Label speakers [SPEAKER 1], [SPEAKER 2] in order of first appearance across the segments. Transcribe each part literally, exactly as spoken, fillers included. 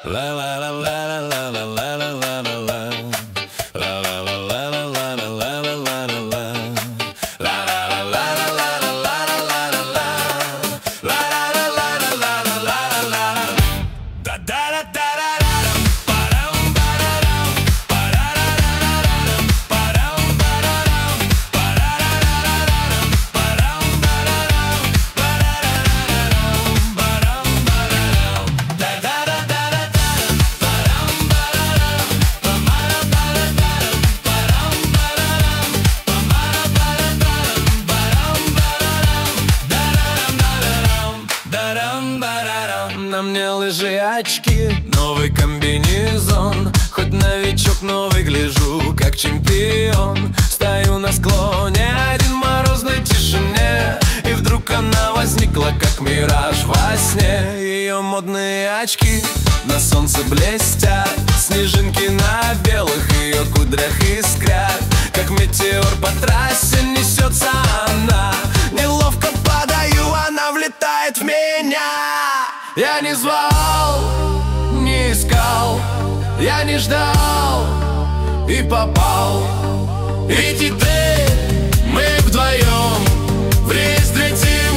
[SPEAKER 1] На мне лыжи, очки, новый комбинезон. Хоть новичок, но выгляжу как чемпион. Стою на склоне, один в морозной тишине, и вдруг она возникла, как мираж во сне. Ее модные очки на солнце блестят, снежинки на белых ее кудрях искрят. Как метеор по трассе несется она, неловко падаю, она влетает в меня. Я не звал, не искал, я не ждал и попал. И теперь мы вдвоем в рейс летим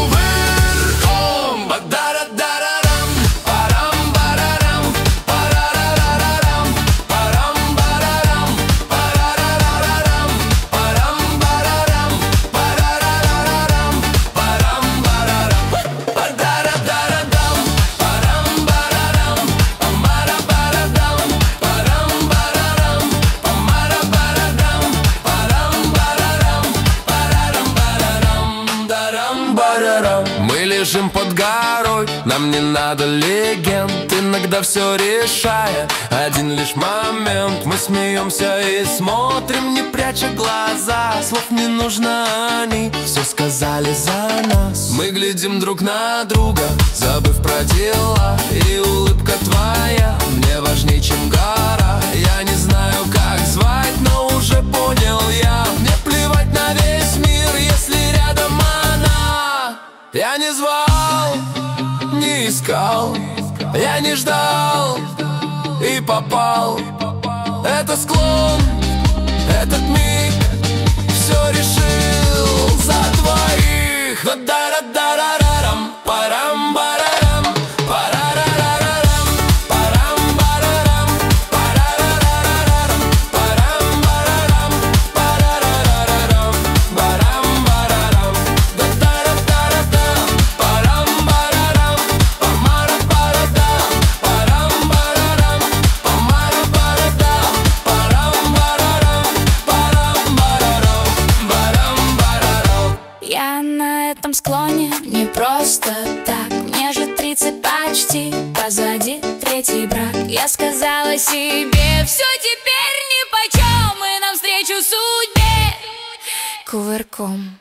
[SPEAKER 1] кувырком. Ба-да-да-да-да-дам, парам-барарам, парарарарарам, парам-барарам, парарарарарам, парам-барарам, парарарарарам, парам-барарам. Ба-да-да-да-да-дам, парам-барарам, памара-барадам, парам-барарам, памара-барадам, парам-барарам, парарам-барарам, дарам-барарам. Мы лежим под горой, нам не надо легенд, иногда все решая один лишь момент. Мы смеемся и смотрим, не пряча глаза, слов не нужно, они все сказали за нас. Мы глядим друг на друга, забыв про дела, и улыбка твоя мне важнее, чем гора. Я не знаю, как звать, но уже понял я, мне плевать на весь мир, если рядом она. Я не звал, не искал, я не ждал и попал. Это склон, этот миг все решил за двоих. Да-да-да-да-рам, парам-барарам, парарарарарам, парам-барарам, парарарарарам, парам-барарам, парарарарарам, парам-барарам. Да-да-да-да-дам, парам-барарам, памара-барадам, парам-барарам, памара-барадам, парам-барарам, парам-барарам, барам-барарам.
[SPEAKER 2] Я на этом склоне не просто так, мне же тридцать почти, позади третий брак. Я сказала себе, все теперь нипочем, и навстречу судьбе кувырком.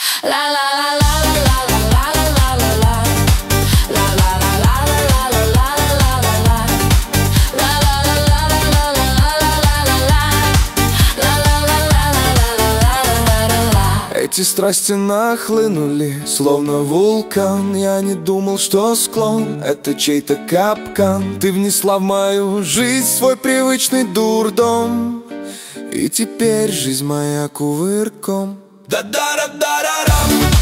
[SPEAKER 2] Ла-ла-ла-ла-ла-ла-ла-ла-ла-ла-ла, ла-ла-ла-ла-ла-ла-ла-ла-ла, ла-ла-ла-ла-ла-ла-ла-ла-ла-ла-ла-ла-ла-ла.
[SPEAKER 1] Эти страсти нахлынули, словно вулкан. Я не думал, что склон — это чей-то капкан. Ты внесла в мою жизнь свой привычный дурдом, и теперь жизнь моя кувырком. Да-да-да-да-да-дам.